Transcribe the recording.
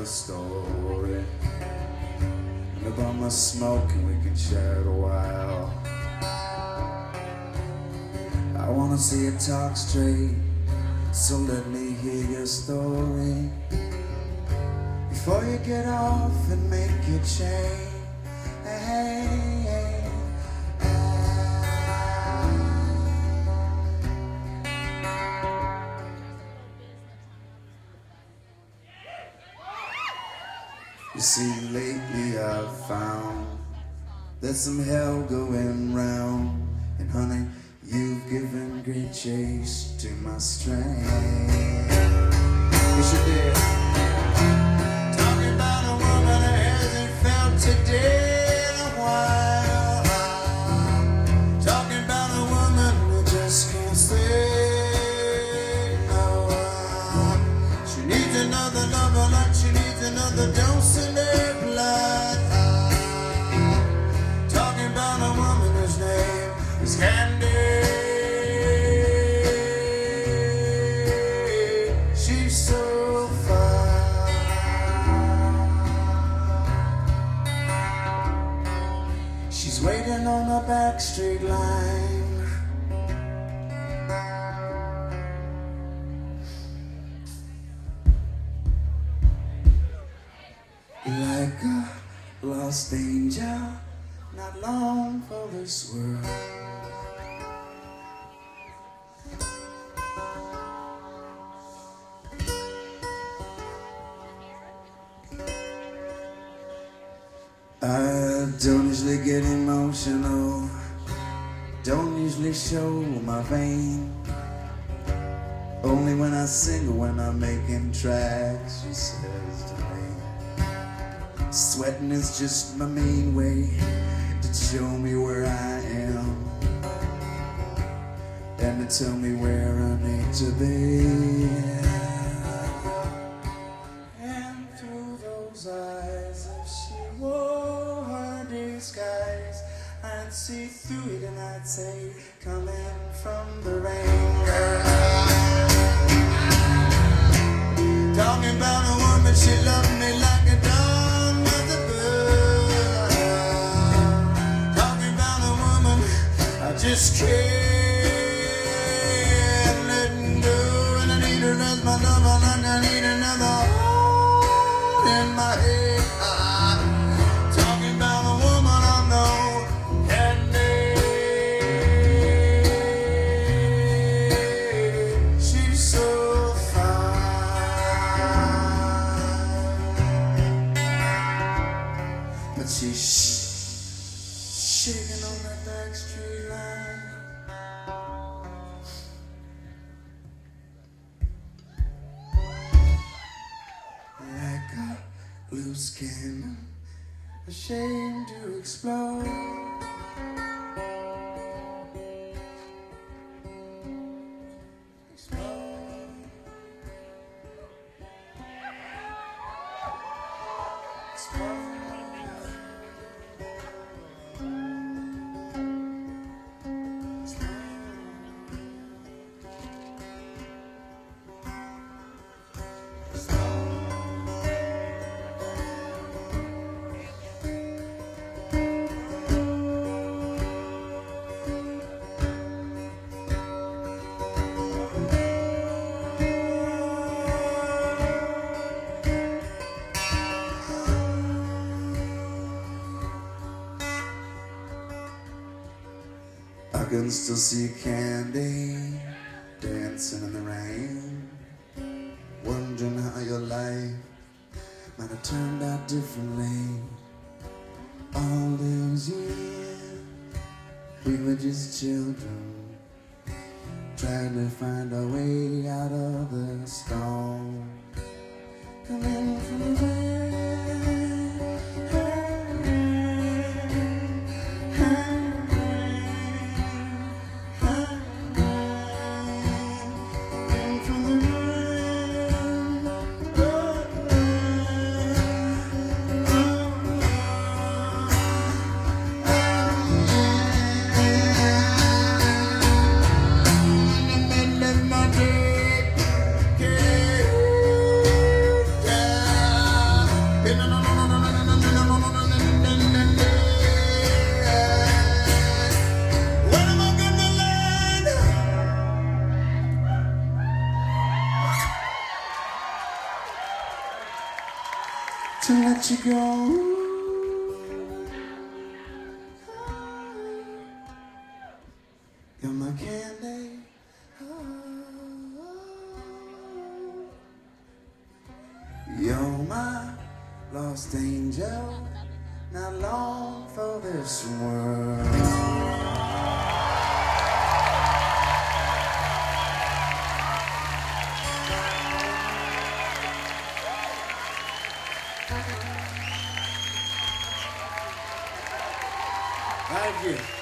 story. And a bum of smoke and we can chat a while. I wanna see you talk straight, so let me hear your story before you get off and make your change. You see, lately I've found there's some hell going round, and honey, you've given great chase to my strength. Yes, you did. Talking about a woman that hasn't felt today in a while. Talking about a woman who just can't stay no while. She needs another lover like she needs another dose in her blood. Talking about a woman whose name is Candy. She's so fine. She's waiting on the back street line. Like a lost angel, not long for this world. I don't usually get emotional, don't usually show my vein. Only when I sing or when I'm making tracks, she says to me. Sweating is just my main way to show me where I am and to tell me where I need to be. And through those eyes, if she wore her disguise, I'd see through it and I'd say, coming from the rain, girl. Talking about a woman, she loved me like a dog mother bird. Talking about a woman, I just can't let go. And I need her as my lover, and I need another heart in my head. Talking about a woman I know, Candy. She's so but she's shaking on that back street line. Like a loose cannon, ashamed to explode. I can still see Candy dancing in the rain, wondering how your life might have turned out differently. All those years, we were just children, trying to find our way out of the storm. Coming from the rain. to let you go. You're my candy. You're my lost angel, not long for this world. Thank you.